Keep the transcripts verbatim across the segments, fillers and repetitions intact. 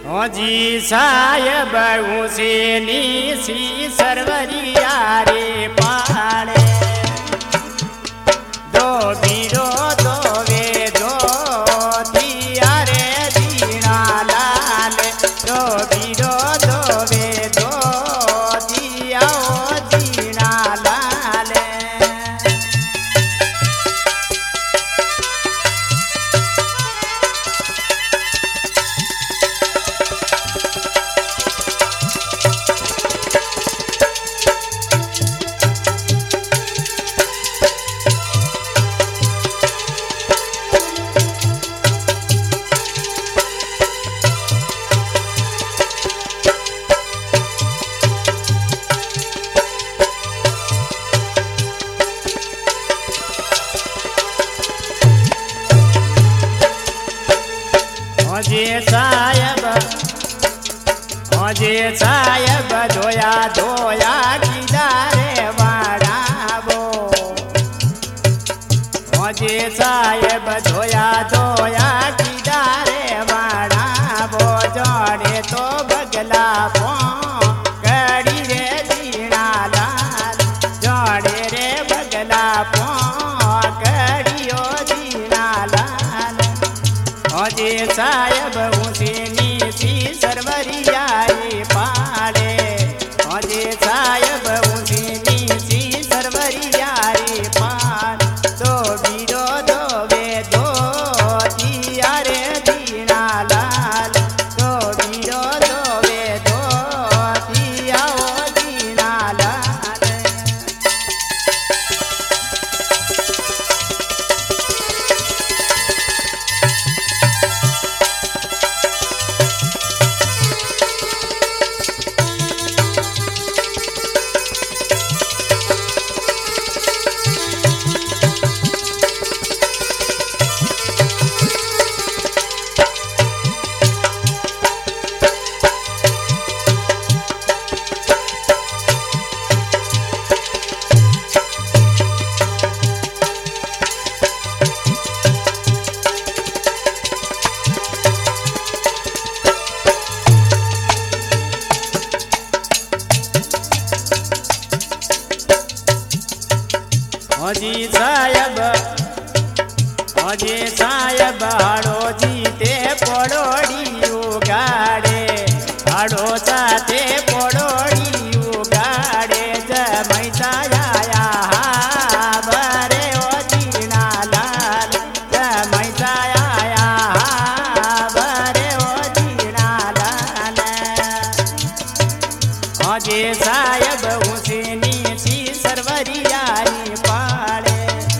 जी साहेब हुसेनी सी सरवरिया रे पाड़े दो बीरो दो वे दो दिया रे दीना लाल दो बीरो दो वे दो दिया ओ दीना लाल जे साहेब जे साहेब धोया धोया कीधा रे वाड़ावो जे साहेब धोया धोया कीधा रे वाड़ावो जोड़े तो बगला पो कड़ी रे दीना लाल जोड़े रे बगला पो कड़ियो दीना लाल जे साहेब हुसेनी सी सरवरिया रे पाड़े जे साहेब हुसेनी सी सरवरिया रे पाड़ दो बीरो दो वे दो दिया रे दीना लाल दो बीरो दो वे दो दिया ओ दीना लाल जी साहेब जी साहेब हाड़ो जीते पड़ोड़ी उगाड़े हाड़ो साथे पड़ोड़ी उगाड़े जमई साया बरे ओ दीना लाल जमई साया बरे ओ दीना लाल जे साहेब हुसेनी सी सरवरिया रे पाड़े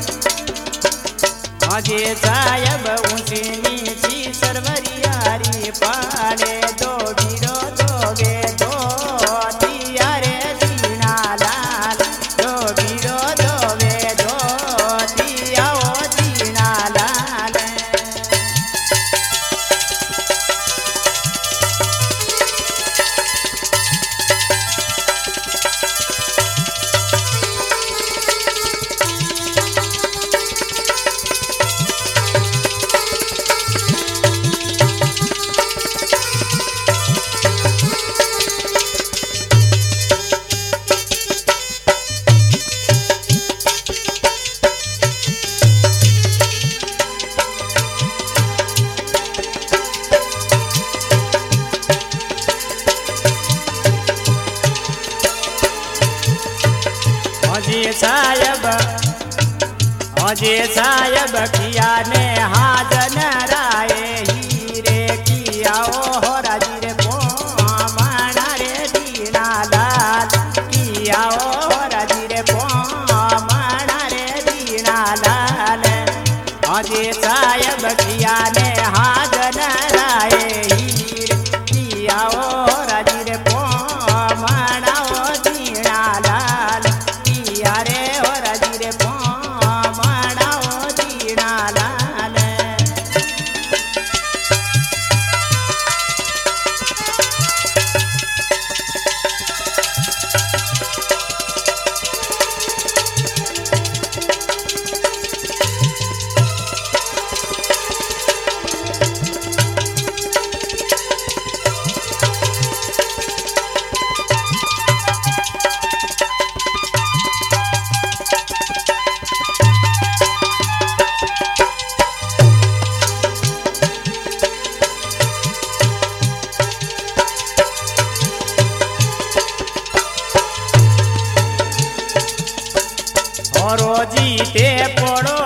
जे साहेब हुसेनी सी सरवरिया रे पाड़े दो बीरो दो गे दो दिया रे दीना लाल दो बीरो दो वे दो दिया ओ दीना लाल जे साहेब जे साहेब किया ने हाजन राय हीरे किया ओ राजी रे पो माना रे दीना लाल किया ओ राजी रे पो माना रे दीना लाल जे साहेब किया ने हाजन राय हीरे किया ओ राजी रे पो माना ओ दीना लाल किया रे ओ राजी रे पो माना ओ दीना लाल जीते पड़ो